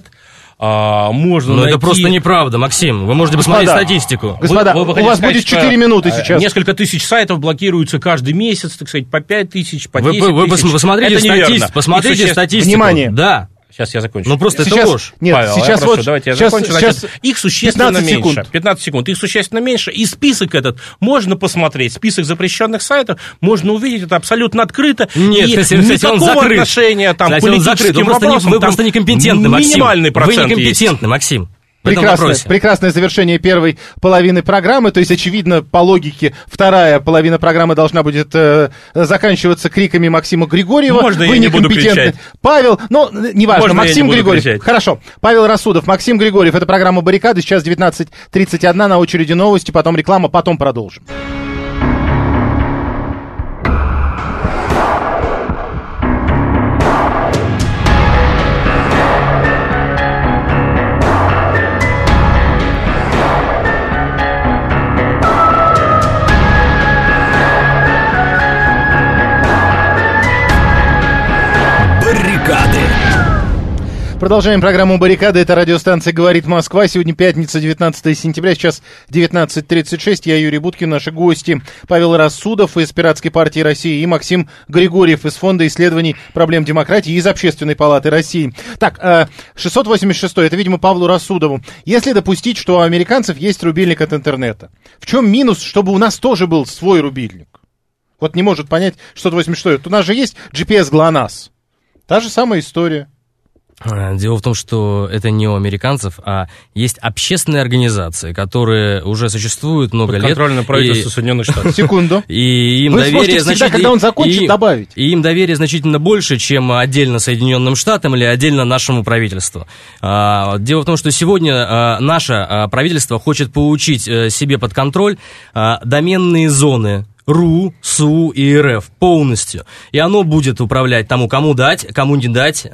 А, можно Но найти... это просто неправда, Максим. Вы можете посмотреть Господа, статистику. Господа, Вы- вы у хотите вас сказать, будет что, четыре минуты э, сейчас. Несколько тысяч сайтов блокируются каждый месяц, так сказать, по пять тысяч, по Вы, десять вы- вы тысяч. пос- посмотрите, Это неверно. статист- посмотрите И существ- статистику. Внимание. Да. Сейчас я закончу. Ну, просто сейчас, это ложь. Нет, Павел, сейчас я прошу, вот, давайте я сейчас, закончу. сейчас Значит, их существенно пятнадцать меньше. секунд. пятнадцать секунд. Их существенно меньше. И список этот можно посмотреть. Список запрещенных сайтов можно увидеть. Это абсолютно открыто. Нет, и кстати, кстати, он никакого закрыт. отношения там, к Кстати, он закрыт. политическим Вы просто, не, вопросам. вы там просто некомпетентны, Максим. минимальный процент Вы некомпетентны, есть. Максим. В этом Прекрасное, вопросе. прекрасное завершение первой половины программы. То есть, очевидно, по логике, вторая половина программы должна будет э, заканчиваться криками Максима Григорьева. Можно Вы я не буду некомпетентны. кричать? Павел, ну, неважно, Можно я Максим не буду Григорьев. кричать? Хорошо. Павел Рассудов, Максим Григорьев. Это программа «Баррикады». Сейчас девятнадцать тридцать один, на очереди новости, потом реклама, потом продолжим. Продолжаем программу «Баррикады». Это радиостанция «Говорит Москва». Сегодня пятница, девятнадцатое сентября. Сейчас девятнадцать тридцать шесть. Я Юрий Буткин. Наши гости Павел Рассудов из Пиратской партии России и Максим Григорьев из Фонда исследований проблем демократии из Общественной палаты России. Так, шестьсот восемьдесят шесть. Это, видимо, Павлу Рассудову. Если допустить, что у американцев есть рубильник от интернета, в чем минус, чтобы у нас тоже был свой рубильник? Вот не может понять шестьсот восемьдесят шесть. У нас же есть джи пи эс ГЛОНАСС. Та же самая история. Дело в том, что это не у американцев, а есть общественные организации, которые уже существуют много лет. Подконтрольное правительство и... Соединенных Штатов. Секунду. И им Вы доверие всегда, значительно... когда он закончит, и... добавить. И им доверие значительно больше, чем отдельно Соединенным Штатам или отдельно нашему правительству. Дело в том, что сегодня наше правительство хочет получить себе под контроль доменные зоны РУ, СУ и РФ полностью. И оно будет управлять тому, кому дать, кому не дать э,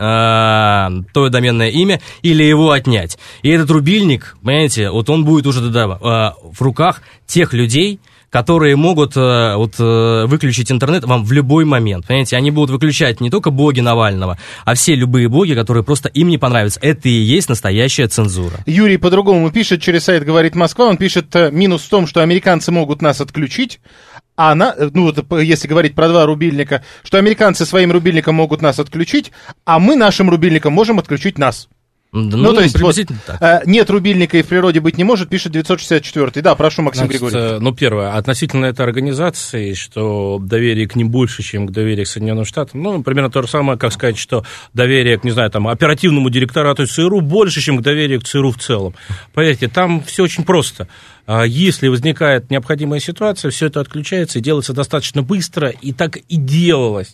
то доменное имя или его отнять. И этот рубильник, понимаете, вот он будет уже тогда э, в руках тех людей, которые могут э, вот, э, выключить интернет вам в любой момент. Понимаете, они будут выключать не только блоги Навального, а все любые блоги, которые просто им не понравятся. Это и есть настоящая цензура. Юрий по-другому пишет через сайт «Говорит Москва». Он пишет, минус в том, что американцы могут нас отключить. А она, ну, если говорить про два рубильника, что американцы своим рубильником могут нас отключить, а мы нашим рубильником можем отключить нас. Ну, ну, то есть, вот, так. нет рубильника и в природе быть не может, пишет девятьсот шестьдесят четвёртый. Да, прошу, Максим Значит, Григорьевич. Ну, первое, относительно этой организации, что доверие к ним больше, чем к доверию к Соединенным Штатам. Ну, примерно то же самое, как сказать, что доверие к, не знаю, там, оперативному директорату ЦРУ больше, чем к доверию к ЦРУ в целом. Поверьте, там все очень просто. Если возникает необходимая ситуация, все это отключается и делается достаточно быстро, и так и делалось.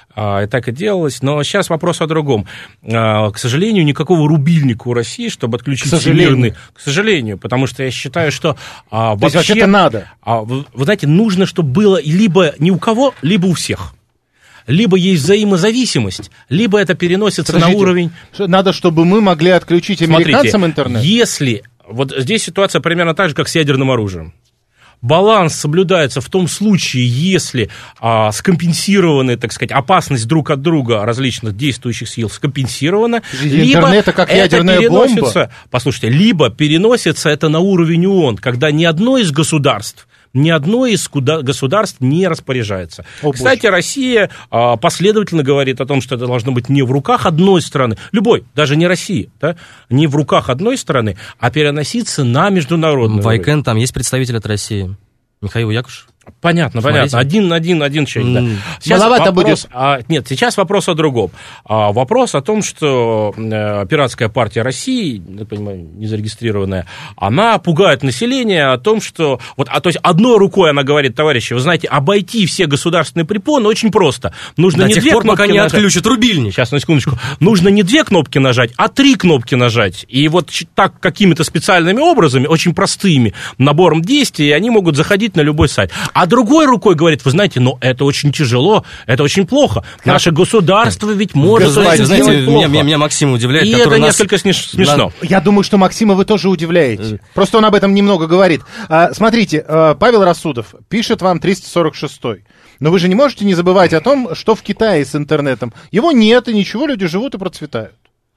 И так и делалось. Но сейчас вопрос о другом. К сожалению, никакого рубильника у России, чтобы отключить всемирный... К сожалению, потому что я считаю, что а, вообще... То есть вообще-то надо? А, вы, вы знаете, нужно, чтобы было либо ни у кого, либо у всех. Либо есть взаимозависимость, либо это переносится Подождите, на уровень... Надо, чтобы мы могли отключить американцам Смотрите, интернет? Если... Вот здесь ситуация примерно так же, как с ядерным оружием. Баланс соблюдается в том случае, если а, скомпенсированы, так сказать, опасность друг от друга различных действующих сил скомпенсирована, либо интернет как это ядерная бомба. Послушайте, либо переносится это на уровень ООН, когда ни одно из государств ни одно из государств не распоряжается. О, Кстати, Боже. Россия а, последовательно говорит о том, что это должно быть не в руках одной страны, любой, даже не России, да, не в руках одной страны, а переноситься на международный В ICANN там есть представитель от России, Михаил Якушев. Понятно, Смотрите. понятно. Один, один, один человек, да. Сейчас Маловато вопрос, будет. А, нет, сейчас вопрос о другом. А, вопрос о том, что э, Пиратская партия России, я понимаю, незарегистрированная, она пугает население о том, что... Вот, а, то есть одной рукой она говорит, товарищи, вы знаете, обойти все государственные препоны очень просто. Нужно До не тех две пор, кнопки пока не нажать. отключат рубильник. Сейчас, на секундочку. Нужно не две кнопки нажать, а три кнопки нажать. И вот так какими-то специальными образами, очень простыми набором действий, они могут заходить на любой сайт. А другой рукой говорит, вы знаете, но это очень тяжело, это очень плохо. Наше государство ведь может... Знаете, знаете меня, меня, меня Максим удивляет. И это нас... несколько смешно. Я думаю, что Максима вы тоже удивляете. Просто он об этом немного говорит. А, смотрите, Павел Рассудов пишет вам триста сорок шестой. Но вы же не можете не забывать о том, что в Китае с интернетом. Его нет, и ничего, люди живут и процветают.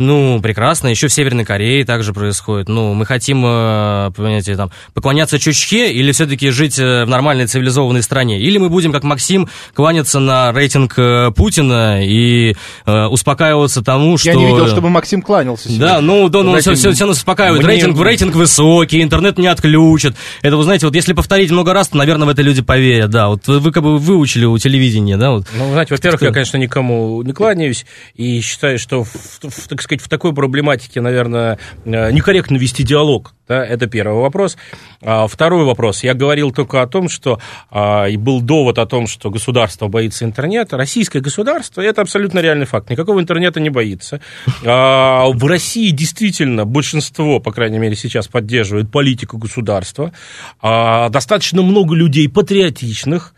Ну, прекрасно. Еще в Северной Корее также происходит. Ну, мы хотим, понимаете, там, поклоняться Чучхе или все-таки жить в нормальной цивилизованной стране? Или мы будем, как Максим, кланяться на рейтинг Путина и э, успокаиваться тому, что... Я не видел, чтобы Максим кланялся сегодня. Да, ну, да, ну все, все, все нас успокаивают. Мне... Рейтинг, рейтинг высокий, интернет не отключат. Это, вы знаете, вот если повторить много раз, то, наверное, в это люди поверят, да. Вот вы как бы выучили у телевидения, да? Вот. Ну, знаете, во-первых, я, конечно, никому не кланяюсь и считаю, что, в, в, так сказать, в такой проблематике, наверное, некорректно вести диалог. Да, это первый вопрос. А, второй вопрос. Я говорил только о том, что а, и был довод о том, что государство боится интернета. Российское государство – это абсолютно реальный факт. Никакого интернета не боится. А, в России действительно большинство, по крайней мере, сейчас поддерживает политику государства. А, достаточно много людей патриотичных.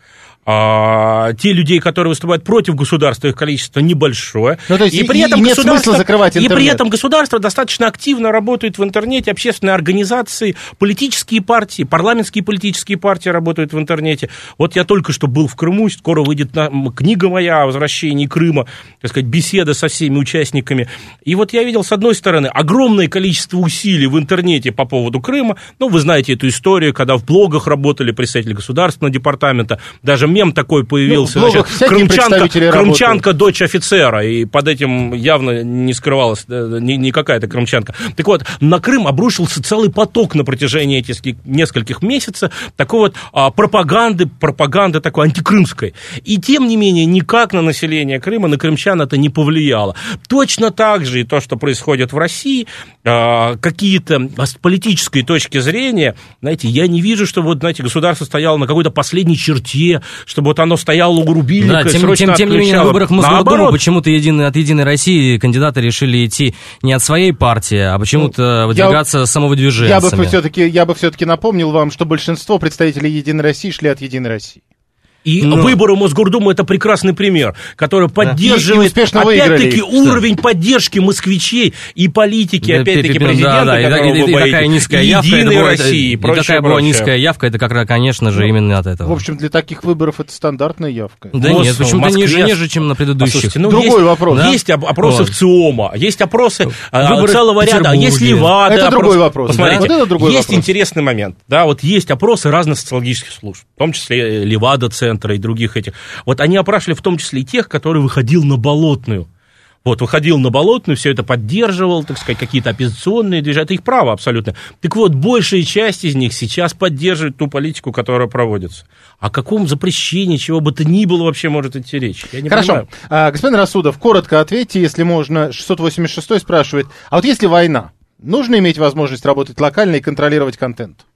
А, те людей, которые выступают против государства, их количество небольшое. Ну, то есть и, и, при этом и нет смысла закрывать интернет. И при этом государство достаточно активно работает в интернете, общественные организации, политические партии, парламентские политические партии работают в интернете. Вот я только что был в Крыму, скоро выйдет книга моя о возвращении Крыма, так сказать, беседа со всеми участниками. И вот я видел, с одной стороны, огромное количество усилий в интернете по поводу Крыма. Ну, вы знаете эту историю, когда в блогах работали представители государственного департамента, даже мем такой появился, ну, значит, крымчанка, крымчанка дочь офицера, и под этим явно не скрывалась ни, ни какая-то крымчанка. Так вот, на Крым обрушился целый поток на протяжении этих нескольких месяцев такой вот а, пропаганды, пропаганды такой антикрымской. И тем не менее, никак на население Крыма, на крымчан это не повлияло. Точно так же и то, что происходит в России, а, какие-то с политической точки зрения, знаете, я не вижу, что вот, знаете, государство стояло на какой-то последней черте, чтобы вот оно стояло у рубильника, да, тем, срочно тем, тем не менее, на выборах в Мосгордуму почему-то единый, от «Единой России» кандидаты решили идти не от своей партии, а почему-то ну, выдвигаться я, самовыдвиженцами. Я бы все-таки, я бы все-таки напомнил вам, что большинство представителей «Единой России» шли от «Единой России». И Но... выборы Мосгордумы – это прекрасный пример, который поддерживает, да. опять-таки, уровень поддержки москвичей и политики, да, опять-таки, президента, да, да, которого и, вы и, боитесь, и такая низкая явка, Единой это, России, и прочее, такая прочее. была низкая явка, это, как раз, конечно же, ну, именно от этого. В общем, для таких выборов это стандартная явка. Да Мос... нет, почему-то ниже, ниже, чем на предыдущих. Ну, Другой есть, вопрос. Да? Есть опросы вот. в ЦИОМа, есть опросы Выборы целого ряда, есть Левада. Это другой вопрос. Посмотрите, да? вот это другой есть вопрос. интересный момент. Да, вот есть опросы разных социологических служб, в том числе Левада-центра и других этих. Вот они опрашивали в том числе и тех, которые выходил на Болотную. Вот, выходил на Болотную, все это поддерживал, так сказать, какие-то оппозиционные движения. Это их право абсолютно. Так вот, большая часть из них сейчас поддерживает ту политику, которая проводится. О каком запрещении, чего бы то ни было, вообще может идти речь? Я не Хорошо. А, господин Расудов, коротко ответьте, если можно. шестьсот восемьдесят шестой спрашивает, а вот если война, нужно иметь возможность работать локально и контролировать контент?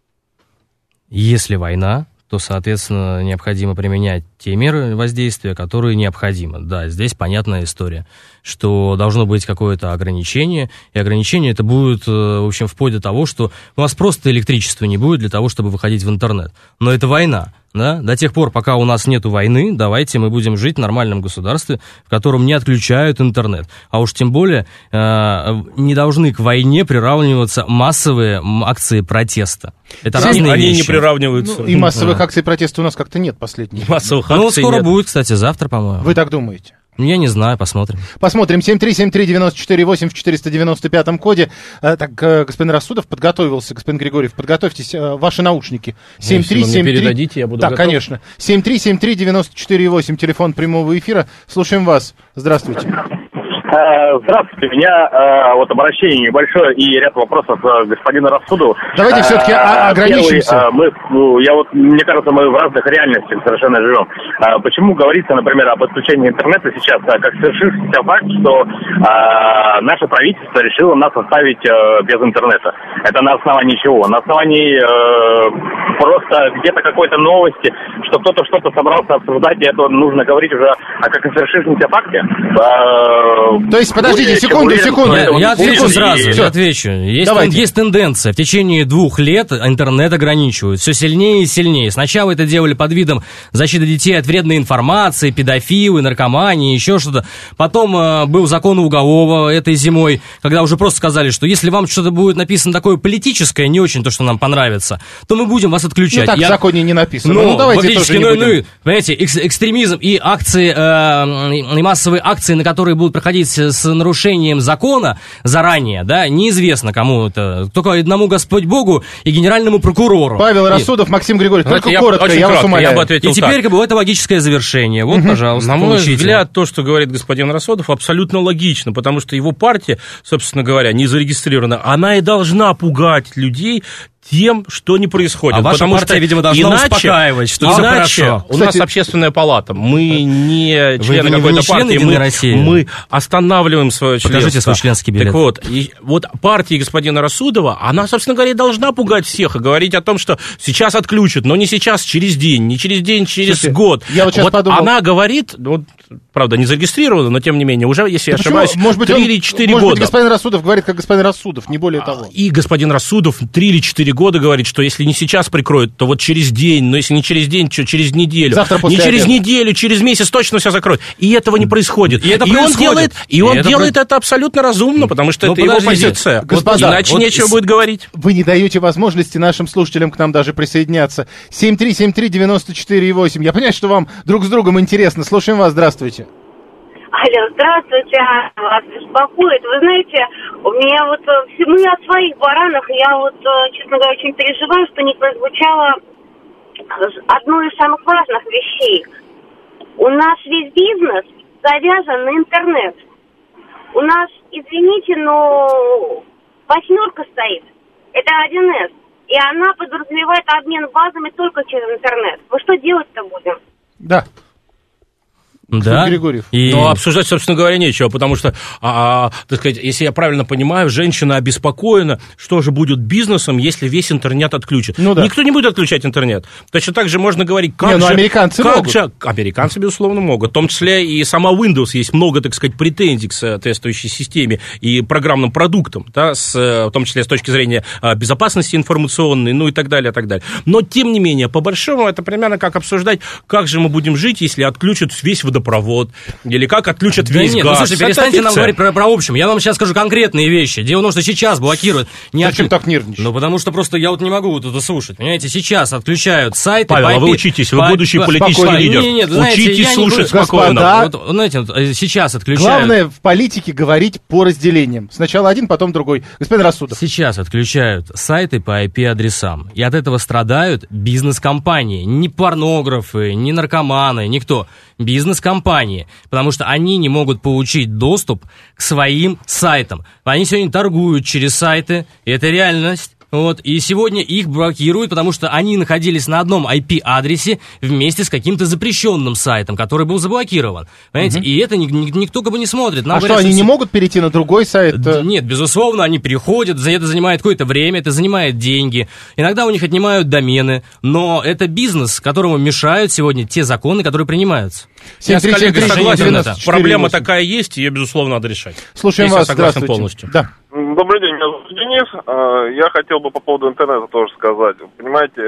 Если война, то, соответственно, необходимо применять те меры воздействия, которые необходимы. Да, здесь понятная история, что должно быть какое-то ограничение, и ограничение это будет, в общем, вплоть до того, что у нас просто электричества не будет для того, чтобы выходить в интернет. Но это война. Да? До тех пор, пока у нас нет войны, давайте мы будем жить в нормальном государстве, в котором не отключают интернет. А уж тем более э, не должны к войне приравниваться массовые акции протеста. Это они, разные они вещи. не приравниваются. Ну, и массовых да. акций протеста у нас как-то нет последних. Массовых ну, акций скоро нет. будет, кстати, завтра, по-моему. Вы так думаете? Я не знаю, посмотрим. Посмотрим. семь три семь три девять четыре восемь в четыреста девяносто пятом коде. Так, господин Рассудов подготовился, господин Григорьев, подготовьтесь, ваши наушники. семь три семь три... передадите, я буду Да, готов. конечно. семь три семь три девять четыре восемь, телефон прямого эфира. Слушаем вас. Здравствуйте. Здравствуйте, у меня э, вот обращение небольшое и ряд вопросов э, господину Рассудову. Давайте все-таки а, ограничимся. Первый, э, мы, ну, я вот, мне кажется, мы в разных реальностях совершенно живем. Э, почему говорится, например, об отключении интернета сейчас, э, как совершившийся факт, что э, наше правительство решило нас оставить э, без интернета? Это на основании чего? На основании э, просто где-то какой-то новости, что кто-то что-то собрался обсуждать, и это нужно говорить уже о как о совершившемся факте? Э, То есть, подождите, секунду, секунду. Я, я отвечу секунду. сразу, Все. я отвечу. Есть, есть тенденция. В течение двух лет интернет ограничивают. Все сильнее и сильнее. Сначала это делали под видом защиты детей от вредной информации, педофилы, наркомании, еще что-то. Потом э, был закон Уголова этой зимой, когда уже просто сказали, что если вам что-то будет написано такое политическое, не очень то, что нам понравится, то мы будем вас отключать. Ну, так я... в законе не написано. Ну, ну давайте фактически, тоже не ну, будем. ну, понимаете, экс- экстремизм и акции, э, и массовые акции, на которые будут проходить быть с нарушением закона заранее, да, неизвестно кому это, только одному Господь Богу и генеральному прокурору. Павел Рассудов, Максим Григорьевич, только я, коротко, я кратко, вас умоляю. Я бы ответил и теперь так. как бы это логическое завершение. Вот, угу. пожалуйста, На мой получите. взгляд, то, что говорит господин Рассудов, абсолютно логично, потому что его партия, собственно говоря, не зарегистрирована, она и должна пугать людей тем, что не происходит. А ваша потому партия, что видимо, должна иначе, успокаивать, что все иначе хорошо. у нас общественная палата. Мы не члены вы, какой-то не члены партии, мы, России? мы останавливаем свое членство. Покажите свой членский билет. Так вот, и, вот партия господина Рассудова, она, собственно говоря, должна пугать всех и говорить о том, что сейчас отключат, но не сейчас, через день, не через день, через Слушайте, год. Я вот сейчас вот подумал. она говорит, вот, правда, не зарегистрирована, но тем не менее, уже, если Да я ошибаюсь, может быть, три или четыре может года. Быть, господин Рассудов говорит, как господин Рассудов, не более того. И господин Рассудов три или четыре года говорит, что если не сейчас прикроют, то вот через день, но если не через день, то через неделю. Завтра после не через обеда. неделю, через месяц точно все закроют. И этого не происходит. И это и он происходит. делает, и И он это делает про- это абсолютно разумно, потому что Ну, это его подождите. позиция. Господа, Вот иначе вот нечего с- будет говорить. Вы не даете возможности нашим слушателям к нам даже присоединяться. семь три семь три девяносто четыре восемь. Я понимаю, что вам друг с другом интересно. Слушаем вас, здравствуйте. Алло, здравствуйте, вас беспокоит. Вы знаете, у меня вот, э, мы о своих баранах, я вот, э, честно говоря, очень переживаю, что не прозвучало одну из самых важных вещей. У нас весь бизнес завязан на интернет. У нас, извините, но восьмерка стоит. Это один эс. И она подразумевает обмен базами только через интернет. Мы что делать-то будем? Да. Да. Григорьев. И... Но обсуждать, собственно говоря, нечего, потому что, а, а, так сказать, если я правильно понимаю, женщина обеспокоена, что же будет бизнесом, если весь интернет отключат. Ну, да. Никто не будет отключать интернет. Точно так же можно говорить, как Не, ну, же... американцы как могут. же, американцы, безусловно, могут. В том числе и сама Windows, есть много, так сказать, претензий к соответствующей системе и программным продуктам, да, с, в том числе с точки зрения безопасности информационной, ну и так далее, и так далее. Но, тем не менее, по большому, это примерно как обсуждать, как же мы будем жить, если отключат весь водопровод. Провод, или как отключат Да весь нет, газ. ну слушайте, перестаньте нам говорить про, про общем. Я вам сейчас скажу конкретные вещи. Дело в том, что сейчас блокируют. Не Зачем отклю... так нервничать? Ну, потому что просто я вот не могу вот это слушать. Понимаете, сейчас отключают сайты. Павел, по а вы ай пи... учитесь, вы по... будущий по... политический спокойно. лидер. Нет, нет, знаете, учитесь я не слушать буду... спокойно. Господа, Вот, знаете, вот, сейчас отключают. Главное в политике говорить по разделениям. Сначала один, потом другой. Господин Рассудов. Сейчас отключают сайты по ай пи-адресам. И от этого страдают бизнес-компании. Не порнографы, не наркоманы, никто. Бизнес-компании. Потому что они не могут получить доступ к своим сайтам. Они сегодня торгуют через сайты. И это реальность. Вот, и сегодня их блокируют, потому что они находились на одном ай пи-адресе вместе с каким-то запрещенным сайтом, который был заблокирован. Понимаете? Угу. И это ни, ни, никто как бы не смотрит. Нам а говорят, что, они что... не могут перейти на другой сайт? Нет, безусловно, они переходят, за это занимает какое-то время, это занимает деньги. Иногда у них отнимают домены, но это бизнес, которому мешают сегодня те законы, которые принимаются. Я с коллегой согласен, проблема такая есть, ее, безусловно, надо решать. Слушаем Здесь вас, я согласен здравствуйте. полностью. Да. Добрый день, меня зовут Денис. Я хотел бы по поводу интернета тоже сказать. Понимаете,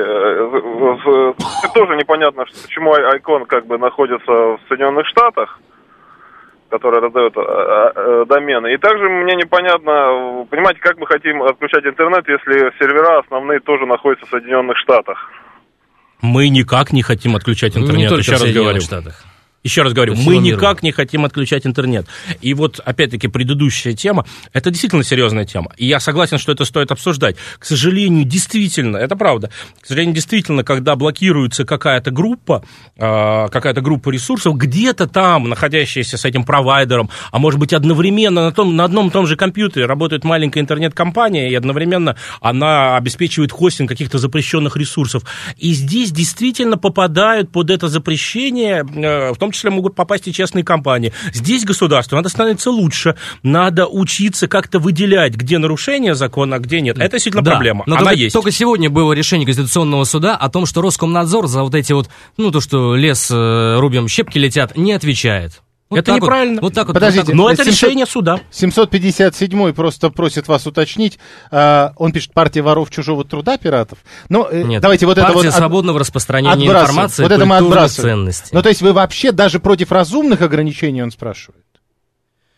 тоже непонятно, почему Айкон как бы находится в Соединенных Штатах, который раздает домены. И также мне непонятно, понимаете, как мы хотим отключать интернет, если сервера основные тоже находятся в Соединенных Штатах. Мы никак не хотим отключать интернет, не только еще в раз говорю. Штатах. Еще раз говорю, мы никак не хотим отключать интернет. И вот, опять-таки, предыдущая тема, это действительно серьезная тема. И я согласен, что это стоит обсуждать. К сожалению, действительно, это правда, к сожалению, действительно, когда блокируется какая-то группа, какая-то группа ресурсов, где-то там, находящаяся с этим провайдером, а может быть, одновременно на, том, на одном и том же компьютере работает маленькая интернет-компания, и одновременно она обеспечивает хостинг каких-то запрещенных ресурсов. И здесь действительно попадают под это запрещение, в том числе могут попасть и частные компании. Здесь государству надо становиться лучше, надо учиться как-то выделять, где нарушение закона, а где нет. Это действительно да, проблема, но она только, есть. Только сегодня было решение Конституционного суда о том, что Роскомнадзор за вот эти вот, ну, то, что лес э, рубим, щепки летят, не отвечает. Вот это неправильно. Вот, вот так вот. Подождите, вот так но вот. это семьсот решение суда. семьсот пятьдесят седьмой просто просит вас уточнить. Э, он пишет: партия воров чужого труда, пиратов. Но э, Нет, давайте вот партия это вот от... свободного распространения отбрасываем. информации, вот это мы культурных отбрасываем. ценностей. Ну, то есть вы вообще даже против разумных ограничений, он спрашивает?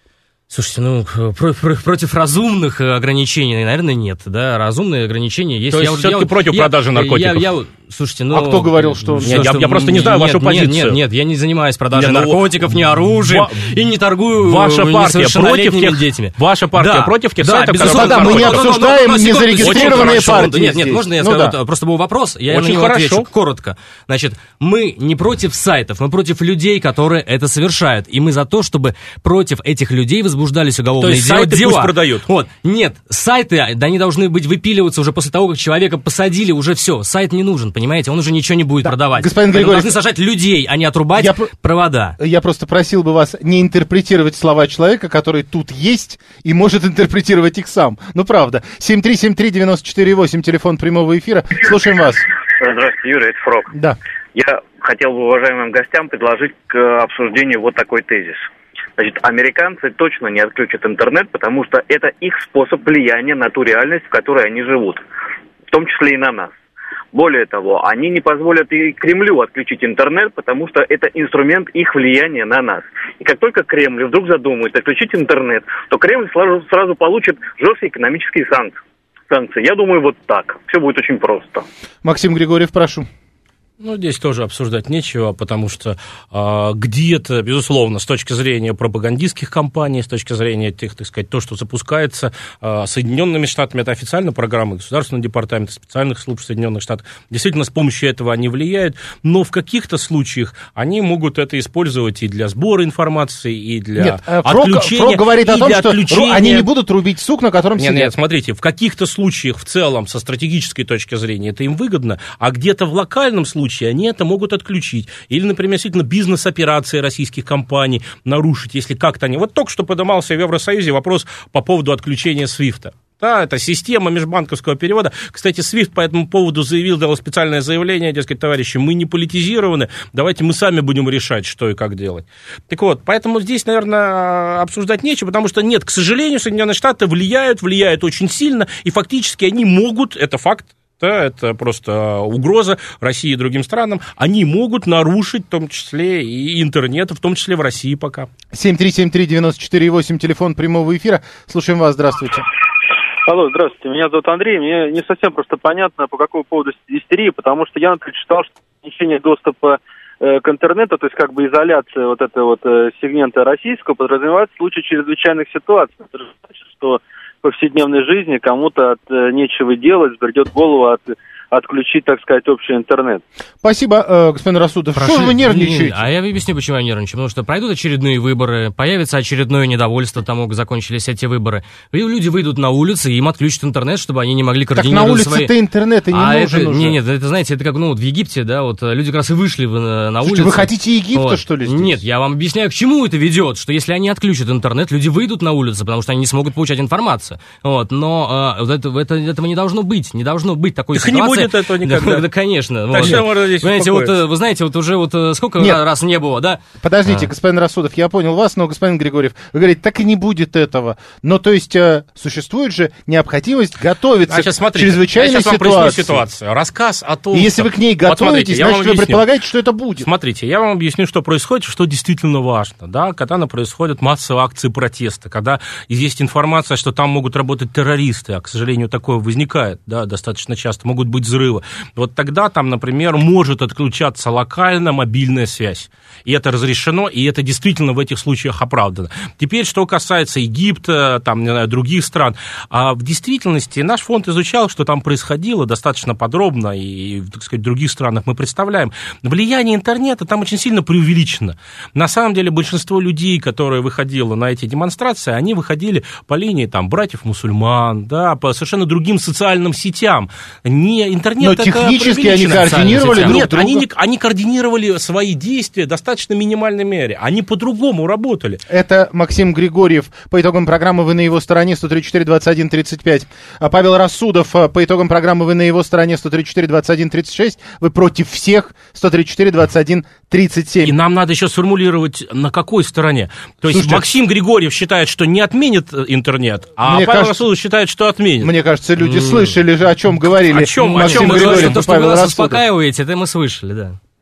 Слушайте, ну, про- про- против разумных ограничений, наверное, нет, да, разумные ограничения есть. То есть я, все-таки я, против я, продажи наркотиков? Я, я, слушайте, ну... А кто говорил, что... Нет, я, что, я просто не знаю нет, вашу нет, позицию. Нет, нет, я не занимаюсь продажей нет, ну, наркотиков, ни оружием, ва- и не торгую ваша партия против тех, детьми. Ваша партия да, против тех да, сайтов, безусловно, которые... Да, мы не но- но- но- обсуждаем но- но- секунду, незарегистрированные очень партии Нет, нет, здесь. можно я Ну скажу? да. Вот, просто был вопрос, я Очень на него хорошо. отвечу коротко. Значит, мы не против сайтов, мы против людей, которые это совершают. И мы за то, чтобы против этих людей возбуждались уголовные То есть дела. сайты пусть продают? Вот. Нет, сайты, да, они должны быть выпиливаться уже после того, как человека посадили, уже все. Сайт не нужен, понимаете? Он уже ничего не будет Да, продавать. господин Поэтому Григорьев, должны сажать людей, а не отрубать я про- провода. Я просто просил бы вас не интерпретировать слова человека, который тут есть и может интерпретировать их сам. Ну, правда. семь три семь три девять четыре восемь, телефон прямого эфира. Слушаем вас. Здравствуйте, Юрий, это Фрог. Да. Я хотел бы уважаемым гостям предложить к обсуждению вот такой тезис. Значит, американцы точно не отключат интернет, потому что это их способ влияния на ту реальность, в которой они живут, в том числе и на нас. Более того, они не позволят и Кремлю отключить интернет, потому что это инструмент их влияния на нас. И как только Кремль вдруг задумает отключить интернет, то Кремль сразу, сразу получит жесткие экономические санкции. санкции. Я думаю, вот так. Все будет очень просто. Максим Григорьев, прошу. Ну, здесь тоже обсуждать нечего, потому что э, где-то, безусловно, с точки зрения пропагандистских кампаний, с точки зрения тех, так сказать, то, что запускается э, Соединенными Штатами, это официальная программа Государственного департамента специальных служб Соединенных Штатов, действительно, с помощью этого они влияют, но в каких-то случаях они могут это использовать и для сбора информации, и для Нет, отключения. Фрог, Фрог говорит о том, что отключения. они не будут рубить сук, на котором Нет, сидят. нет, смотрите, в каких-то случаях в целом, со стратегической точки зрения, это им выгодно, а где-то в локальном случае они это могут отключить. Или, например, действительно бизнес-операции российских компаний нарушить, если как-то они... Вот только что поднимался в Евросоюзе вопрос по поводу отключения свифта. Да, это система межбанковского перевода. Кстати, свифт по этому поводу заявил, дал специальное заявление, дескать, товарищи, мы не политизированы, давайте мы сами будем решать, что и как делать. Так вот, поэтому здесь, наверное, обсуждать нечего, потому что нет, к сожалению, Соединенные Штаты влияют, влияют очень сильно, и фактически они могут, это факт, да, это просто угроза России и другим странам. Они могут нарушить, в том числе, и интернет, в том числе в России пока. семь три семь три девять четыре восемь, телефон прямого эфира. Слушаем вас, здравствуйте. Алло, здравствуйте, меня зовут Андрей. Мне не совсем просто понятно, по какому поводу истерии, потому что я, например, читал, что ограничение доступа э, к интернету, то есть как бы изоляция вот этого вот э, сегмента российского подразумевается в случае чрезвычайных ситуаций. Это же значит, что в повседневной жизни кому-то от э, нечего делать, придет в голову от, отключить, так сказать, общий интернет. Спасибо, э, господин Рассудов. Прошу, Что же вы нервничаете? Не, не, а я объясню, почему я нервничаю. Потому что пройдут очередные выборы, появится очередное недовольство тому, как закончились эти выборы. И люди выйдут на улицы, и им отключат интернет, чтобы они не могли Так координировать на улице свои... ты интернета не а нужен это, уже. Не, нет, это, знаете, это как, ну, вот в Египте, да, вот люди как раз и вышли на, на Слушайте, улицу. вы хотите Египта, Вот. что ли, здесь? Нет, я вам объясняю, к чему это ведет, что если они отключат интернет, люди выйдут на улицу, потому что они не смогут получать информацию. Вот, но э, вот это, это, этого не должно быть, не должно быть такой Так ситуации. не будет этого никогда. Да, да, конечно. Так вот. что можно здесь Понимаете, вот, успокоиться? вы знаете, вот уже вот сколько Нет. раз не было, да? Подождите, А. господин Рассудов, я понял вас, но, господин Григорьев, вы говорите, так и не будет этого. Но, то есть, э, существует же необходимость готовиться Значит, к смотрите, чрезвычайной я сейчас вам проясню ситуации. ситуацию. Рассказ о том, И если что... вы к ней Вот готовитесь, смотрите, я вам значит, вы объясню. предполагаете, что это будет. Смотрите, я вам объясню, что происходит, что действительно важно, да, когда происходят массовые акции протеста, когда есть информация, что там могут работать террористы, а, к сожалению, такое возникает, да, достаточно часто, могут быть взрывы. Вот тогда там, например, может отключаться локально мобильная связь. И это разрешено, и это действительно в этих случаях оправдано. Теперь, что касается Египта, там, не знаю, других стран, а в действительности наш фонд изучал, что там происходило достаточно подробно, и, так сказать, в других странах мы представляем. Влияние интернета там очень сильно преувеличено. На самом деле, большинство людей, которые выходило на эти демонстрации, они выходили по линии там братьев-мусульман, да, по совершенно другим социальным сетям. Не интернет. Но технически они координировали друг Нет, друга. они, не, они координировали свои действия в достаточно минимальной мере. Они по-другому работали. Это Максим Григорьев. По итогам программы «Вы на его стороне» сто тридцать четыре двадцать один тридцать пять. А Павел Рассудов. По итогам программы «Вы на его стороне» сто тридцать четыре двадцать один тридцать шесть. Вы против всех сто тридцать четыре двадцать один тридцать семь. И нам надо еще сформулировать, на какой стороне. То есть Слушайте, Максим Григорьев считает, что не отменит интернет, а Мне Павел кажется- Рассудов считает, что отменит. Мне кажется, люди слышали же, о чем говорили. О чем- о Максим чем мы Григорьев говорим? и То, что Павел вы нас Рассудов. успокаиваете, это мы слышали, да.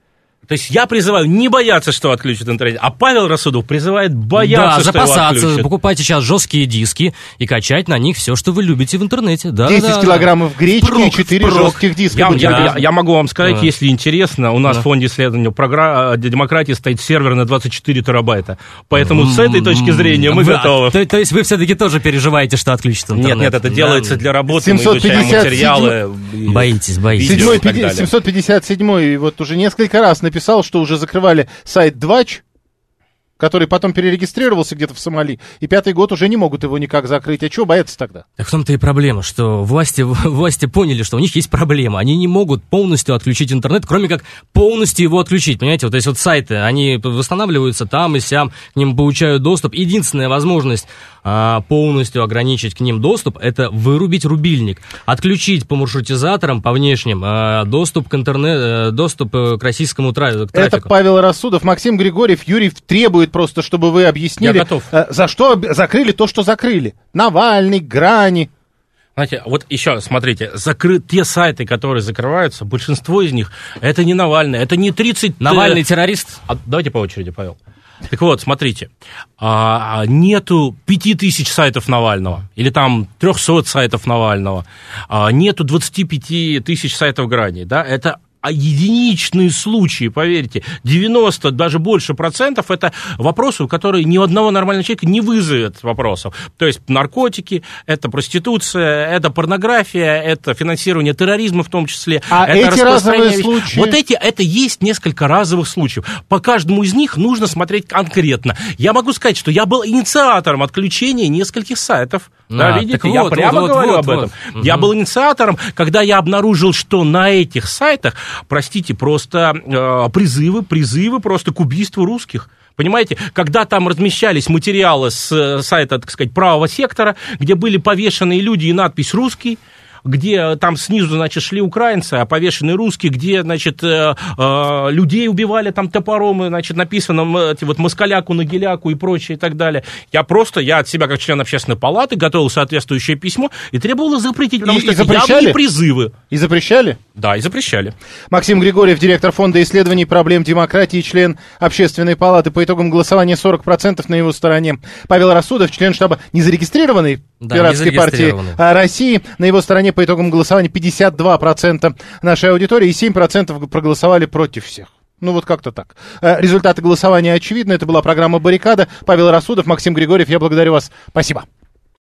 То есть я призываю не бояться, что отключат интернет, а Павел Рассудов призывает бояться, да, что запасаться, его отключат. покупайте сейчас жесткие диски и качать на них все, что вы любите в интернете. Да, десять да, килограммов да. гречки Впрок, и четыре впрок. жестких диска. Я, я, да. я, я могу вам сказать, Да. если интересно, у нас Да. в фонде исследования программ, демократии стоит сервер на двадцать четыре терабайта. Поэтому с этой точки зрения мы Вы- готовы. То, то есть вы все-таки тоже переживаете, что отключат интернет? Нет, нет, это Да. делается для работы, мы семьсот изучаем пятьдесят материалы. и Боитесь, боитесь. видео Седьмой, и так далее. семьсот пятьдесят седьмой вот уже несколько раз написал, что уже закрывали сайт Двач, который потом перерегистрировался где-то в Сомали, и пятый год уже не могут его никак закрыть. А чего бояться тогда? Так в том-то и проблема, что власти, власти поняли, что у них есть проблема. Они не могут полностью отключить интернет, кроме как полностью его отключить. Понимаете, вот, то есть вот сайты, они восстанавливаются там и сям, к ним получают доступ. Единственная возможность а, полностью ограничить к ним доступ, это вырубить рубильник. Отключить по маршрутизаторам, по внешним, а, доступ к интернету, доступ к российскому тра- к трафику. Это Павел Рассудов, Максим Григорьев, Юрий требует просто, чтобы вы объяснили, Я готов. э, за что об- закрыли то, что закрыли. Навальный, Грани. Знаете, вот еще, смотрите, закры... те сайты, которые закрываются, большинство из них, это не Навальный, это не тридцать... Навальный террорист? А, давайте по очереди, Павел. Так вот, смотрите, а, нету пяти тысяч сайтов Навального, или там трехсот сайтов Навального, а, нету двадцати пяти тысяч сайтов Грани, да, это... А единичные случаи, поверьте, девяносто, даже больше процентов, это вопросы, которые ни у одного нормального человека не вызовет вопросов. То есть наркотики, это проституция, это порнография, это финансирование терроризма в том числе. А это эти разовые распространение- случаи? Вот эти, это есть несколько разовых случаев. По каждому из них нужно смотреть конкретно. Я могу сказать, что я был инициатором отключения нескольких сайтов. Да, А, видите, так я вот, прямо вот, говорю вот, об этом. вот. Я Мгм. был инициатором, когда я обнаружил, что на этих сайтах, простите, просто э, призывы, призывы просто к убийству русских. Понимаете, когда там размещались материалы с э, сайта, так сказать, правого сектора, где были повешенные люди и надпись «Русский», где там снизу, значит, шли украинцы, а повешенные русские, где, значит, э, э, людей убивали там топором, и, значит, написано м, эти вот москаляку, нагиляку и прочее и так далее. Я просто, я от себя, как член общественной палаты, готовил соответствующее письмо и требовал запретить, потому И- что и это запрещали? явные призывы. И запрещали? Да, и запрещали. Максим Григорьев, директор фонда исследований проблем демократии, член общественной палаты. По итогам голосования сорок процентов на его стороне. Павел Рассудов, член штаба незарегистрированной Да, пиратской партии незарегистрированной. а, России. На его стороне по итогам голосования пятьдесят два процента нашей аудитории и семь процентов проголосовали против всех. Ну вот как-то так. Э, Результаты голосования очевидны. Это была программа «Баррикада». Павел Рассудов, Максим Григорьев. Я благодарю вас. Спасибо.